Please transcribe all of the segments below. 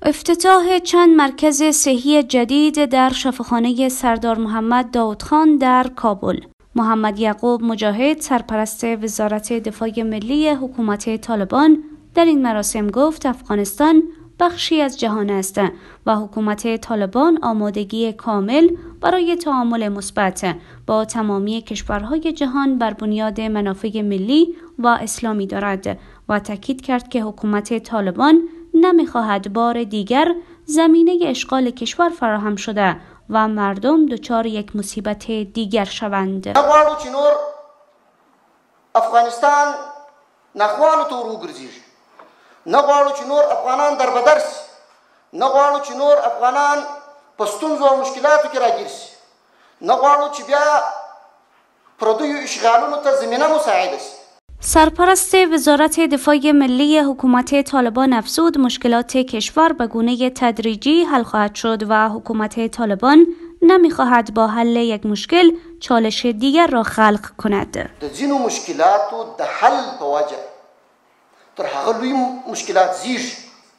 افتتاح چند مرکز صحی جدید در شفاخانه سردار محمد داودخان در کابل. محمد یعقوب مجاهد، سرپرست وزارت دفاع ملی حکومت طالبان، در این مراسم گفت افغانستان بخشی از جهان است و حکومت طالبان آمادگی کامل برای تعامل مثبت با تمامی کشورهای جهان بر بنیاد منافع ملی و اسلامی دارد و تاکید کرد که حکومت طالبان نمی‌خواهد بار دیگر زمینه اشغال کشور فراهم شده و مردم دچار یک مصیبت دیگر شوند. نغواړو چې نور افغانستان نخوالو ته وروګرځي، نغواړو چې نور افغانان دربدر شي، نغواړو چې نور افغانان په ستونزو او مشکلاتو کې راګیر شي، نغواړو چې بیا پردیو اشغالونو ته زمینه مساعده شي. سرپرست وزارت دفاع ملی حکومت طالبان افزود مشکلات کشور به گونه تدریجی حل خواهد شد و حکومت طالبان نمیخواهد با حل یک مشکل چالش دیگر را خلق کند. د ځینو مشکلاتو د حل په وجه تر هغه لوی مشکلات زیږي،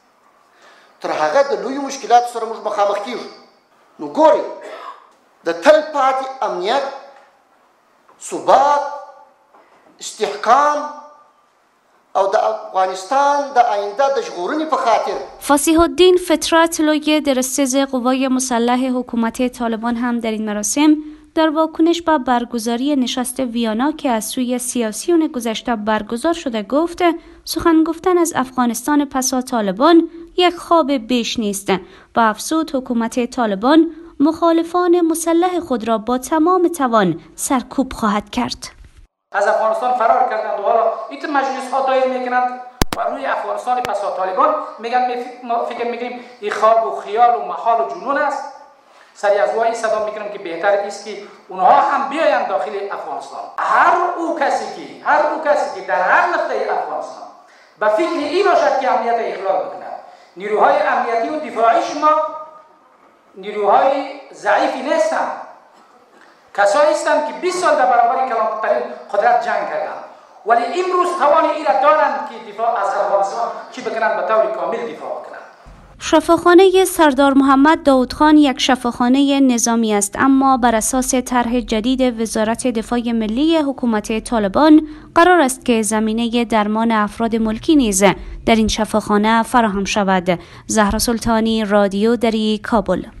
تر هغه د لوی مشکلاتو سره موږ مخامخ کیږو. نو ګورئ د تل پاتې امنیت، ثبات، استحکام او د افغانستان د آینده د ژغورنې په خاطر فصیح الدین فطرت لوی درستیز قوای مسلح حکومت طالبان هم در این مراسم در واکنش به برگزاری نشست ویانا که از سوی سیاسیون گذشته برگزار شده گفت سخن گفتن از افغانستان پس از طالبان یک خواب بیش نیست و افزود حکومت طالبان مخالفان مسلح خود را با تمام توان سرکوب خواهد کرد. از افغانستان فرار کردند و حالا این مجلس ها دایر میکنند و روی افغانستان پس از طالبان میگن فکر میکنیم این خواب و خیال و محال و جنون است. سری از این صدا میکنم که بهتر است که اونها هم بیایند داخل افغانستان. هر او کسی که در هر نقطه افغانستان به فکر این باشد که امنیت اخلال بکند، نیروهای امنیتی و دفاعی شما نیروهای ضعیفی نیستند، کسایی هستند که 20 سال در برابر کلانترین قدرت جنگ کردند ولی امروز توان این را دارند که دفاع از افغانستان چی بکنند به طور کامل دفاع کنند. شفاخانه سردار محمد داودخان یک شفاخانه نظامی است، اما بر اساس طرح جدید وزارت دفاع ملی حکومت طالبان قرار است که زمینه درمان افراد ملکی نیز در این شفاخانه فراهم شود. زهرا سلطانی، رادیو دری، کابل.